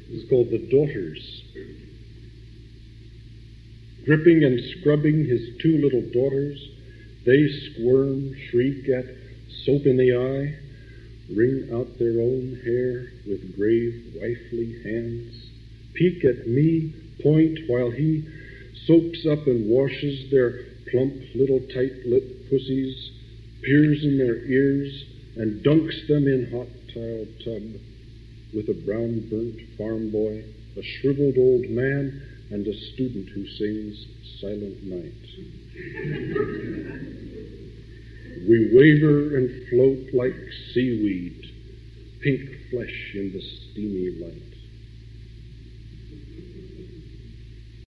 It's called The Daughters. Dripping and scrubbing his two little daughters, they squirm, shriek at soap in the eye, wring out their own hair with grave wifely hands, peek at me, point while he soaks up and washes their plump little tight-lipped pussies, peers in their ears, and dunks them in hot tile tub with a brown burnt farm boy, a shriveled old man, and a student who sings Silent Night. We waver and float like seaweed, pink flesh in the steamy light.